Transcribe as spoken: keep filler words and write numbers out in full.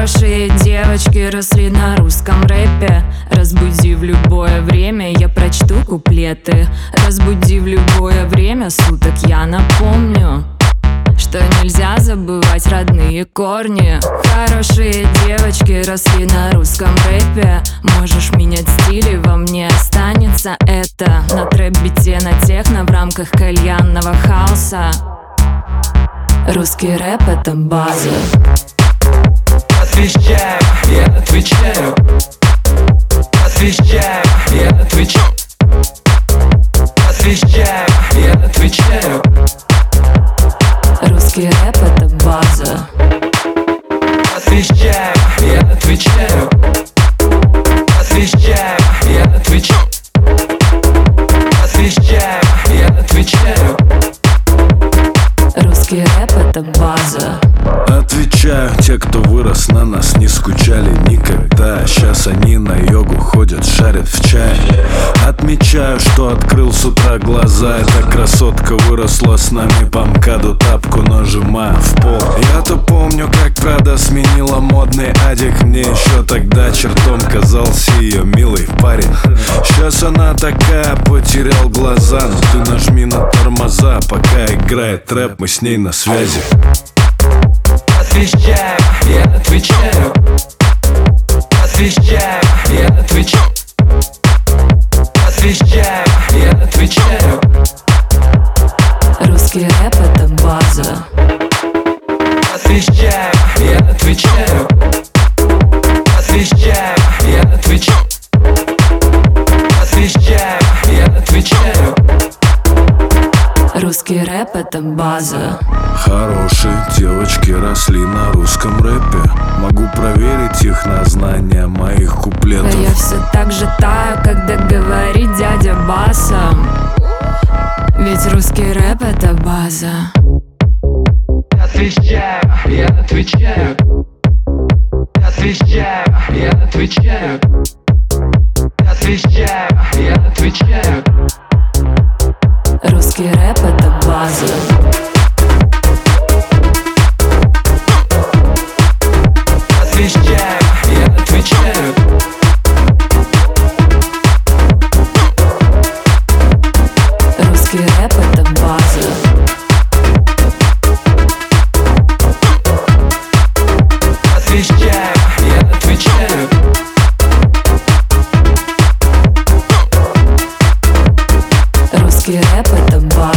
Хорошие девочки росли на русском рэпе. Разбуди в любое время, я прочту куплеты. Разбуди в любое время суток, я напомню, что нельзя забывать родные корни. Хорошие девочки росли на русском рэпе. Можешь менять стили, во мне останется это. На трэп-бите, на техно, в рамках кальянного хаоса. Русский рэп — это база. Отвечаю, я отвечаю. Отвечаю, я отвечаю. Отвечаю, я отвечаю. Русский рэп — это база. Отвечаю, я отвечаю. Отвечаю, я отвечаю. Отвечаю, я отвечаю. Русский рэп — это база. Отвечаю, те, кто вырос на нас, не скучали никогда. Сейчас они на йогу ходят, шарят в чае. Отмечаю, что открыл с утра глаза. Эта красотка выросла с нами по МКАДу, тапку нажимая в пол. Я-то помню, как Прада сменила модный адик. Мне еще тогда чертом казался ее милый парень. Сейчас она такая, потерял глаза. Но ты нажми на тормоза, пока играет рэп, мы с ней на связи. Отвечаю, я отвечаю. Отвечаю, я отвечаю. Отвечаю, я отвечаю. Русский рэп — это база. Отвечаю, я отвечаю. Отвечаю, я отвечаю. Отвечаю, я отвечаю. Русский рэп — это база. Хорошие девочки росли на русском рэпе. Могу проверить их на знания моих куплетов. А я все так же таю, когда говорит дядя басом. Ведь русский рэп — это база. Отвечаю, я отвечаю. Отвечаю, я отвечаю. Отвечаю, я отвечаю. Русский рэп — это база. Отвечаю, я отвечаю. Русский рэп — это база. Отвечаю, я отвечаю. Русский рэп — это база.